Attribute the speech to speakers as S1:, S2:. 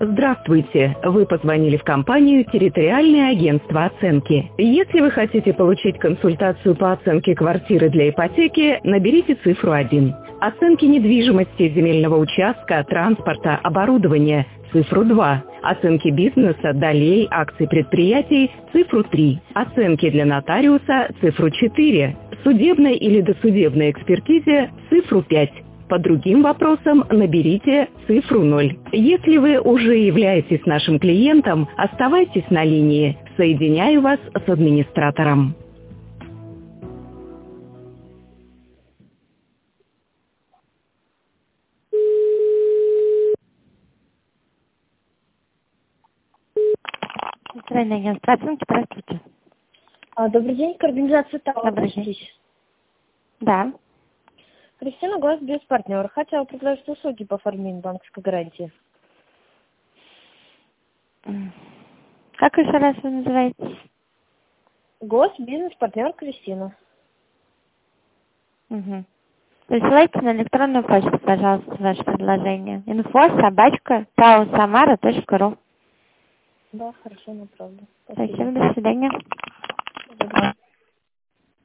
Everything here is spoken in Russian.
S1: Здравствуйте! Вы позвонили в компанию «Территориальное агентство оценки». Если вы хотите получить консультацию по оценке квартиры для ипотеки, наберите цифру 1. Оценки недвижимости, земельного участка, транспорта, оборудования – цифру 2. Оценки бизнеса, долей, акций предприятий – цифру 3. Оценки для нотариуса – цифру 4. Судебной или досудебной экспертизе – цифру 5. По другим вопросам наберите цифру 0. Если вы уже являетесь нашим клиентом, оставайтесь на линии. Соединяю вас с администратором.
S2: Территориальное агентство оценки, здравствуйте.
S3: Добрый день, к организации ТАО.
S2: Добрый день. Да.
S3: Кристина Госбизнес-партнер. Хотела предложить услуги по оформлению банковской гарантии.
S2: Как еще раз вы называетесь?
S3: Госбизнес-партнер Кристина.
S2: Угу. Присылайте на электронную почту, пожалуйста, ваше предложение. info@taosamara.ru.
S3: Да, хорошо, направлю.
S2: Спасибо, до свидания.
S3: Спасибо.